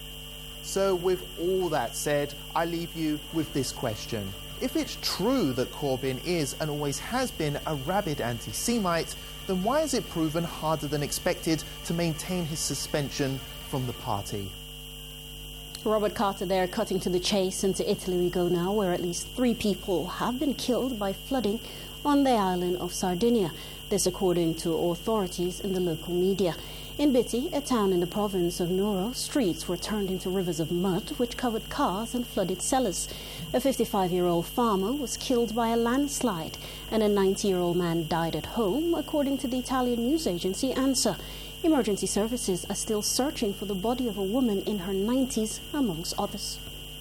So with all that said, I leave you with this question. If it's true that Corbyn is and always has been a rabid anti-Semite, then why is it proven harder than expected to maintain his suspension from the party? Robert Carter there, cutting to the chase. Into Italy we go now, where at least 3 people have been killed by flooding on the island of Sardinia. This according to authorities in the local media. In Bitti, a town in the province of Nuoro, streets were turned into rivers of mud which covered cars and flooded cellars. A 55-year-old farmer was killed by a landslide and a 90-year-old man died at home, according to the Italian news agency ANSA. Emergency services are still searching for the body of a woman in her 90s, amongst others.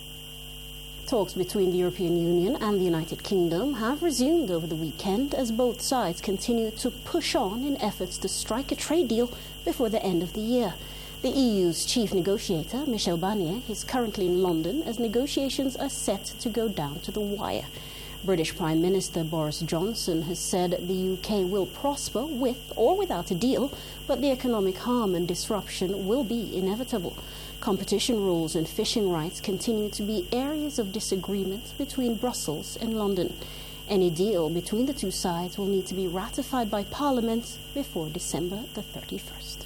Talks between the European Union and the United Kingdom have resumed over the weekend as both sides continue to push on in efforts to strike a trade deal before the end of the year. The EU's chief negotiator, Michel Barnier, is currently in London as negotiations are set to go down to the wire. British Prime Minister Boris Johnson has said the UK will prosper with or without a deal, but the economic harm and disruption will be inevitable. Competition rules and fishing rights continue to be areas of disagreement between Brussels and London. Any deal between the two sides will need to be ratified by Parliament before December the 31st.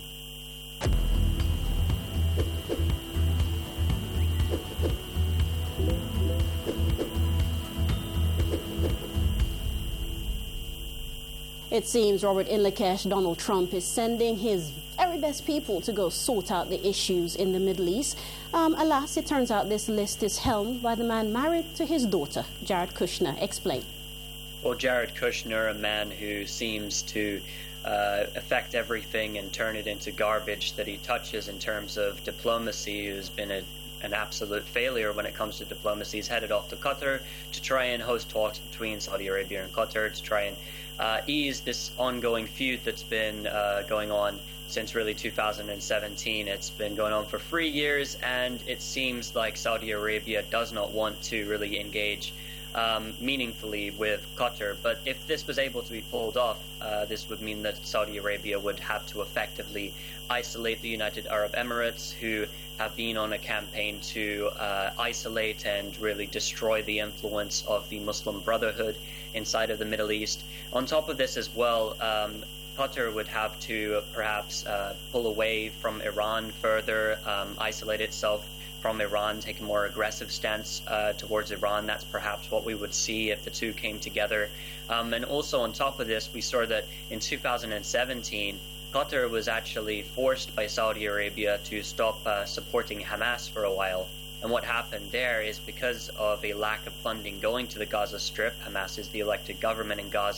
It seems Robert Inlakesh, Donald Trump, is sending his very best people to go sort out the issues in the Middle East. Alas, it turns out this list is helmed by the man married to his daughter, Jared Kushner. Explain. Well, Jared Kushner, a man who seems to affect everything and turn it into garbage that he touches in terms of diplomacy, who's been an absolute failure when it comes to diplomacy. He's headed off to Qatar to try and host talks between Saudi Arabia and Qatar to try and ease this ongoing feud that's been going on since really 2017. It's been going on for 3 years, and it seems like Saudi Arabia does not want to really engage meaningfully with Qatar. But if this was able to be pulled off, this would mean that Saudi Arabia would have to effectively isolate the United Arab Emirates, who have been on a campaign to isolate and really destroy the influence of the Muslim Brotherhood inside of the Middle East. On top of this as well, Qatar would have to perhaps pull away from Iran further, isolate itself from Iran, take a more aggressive stance towards Iran. That's perhaps what we would see if the two came together. And also on top of this, we saw that in 2017, Qatar was actually forced by Saudi Arabia to stop supporting Hamas for a while. And what happened there is because of a lack of funding going to the Gaza Strip, Hamas is the elected government in Gaza,